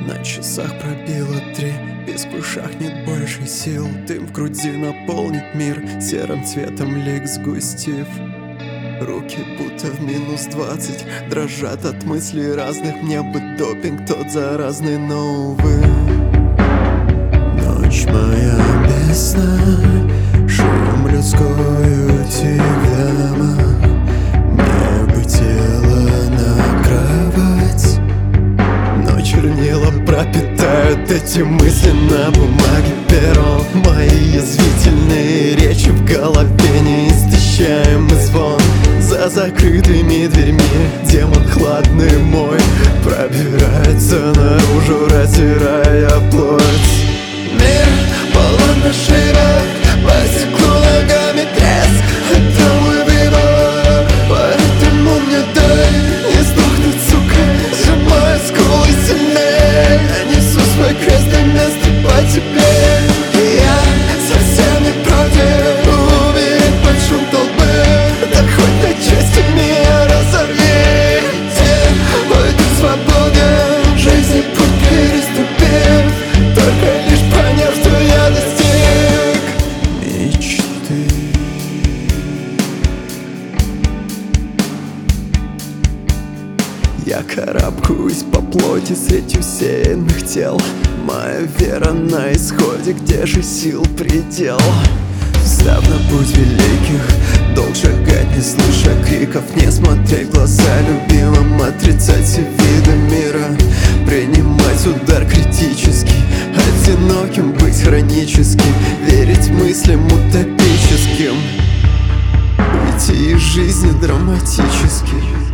На часах пробило 3, без шахнет больше сил. Дым в груди наполнит мир, серым цветом лик сгустив. Руки будто в -20, дрожат от мыслей разных. Мне бы допинг тот заразный, но увы. Ночь моя без сна, шум людской утих в домах. Мне бы тело на кровать, но чернила пропитают эти мысли на бумаге пером. Мои язвительные речи в голове неистощаемый звон. За закрытыми дверьми демон хладный мой пробирается наружу, раздирая плоть. Мир полон ошибок, по стеклу ногами треск. Это мой выбор, поэтому мне дай не сдохнуть, сука. Сжимаю скулы сильнее, несу свой крест до места по тебе. Я совсем не против умереть под шум толпы. Да хоть на части меня разорви. Будет свободен, жизни путь переступив, только лишь поняв, что я достиг мечты. Я карабкаюсь по плоти среди усеянных тел. Моя вера на исходе, где же сил предел? Встав на путь великих, долг шагать, не слыша криков. Не смотреть в глаза любимым, отрицать все виды мира. Принимать удар критический, одиноким быть хронически. Верить мыслям утопическим, уйти из жизни драматически.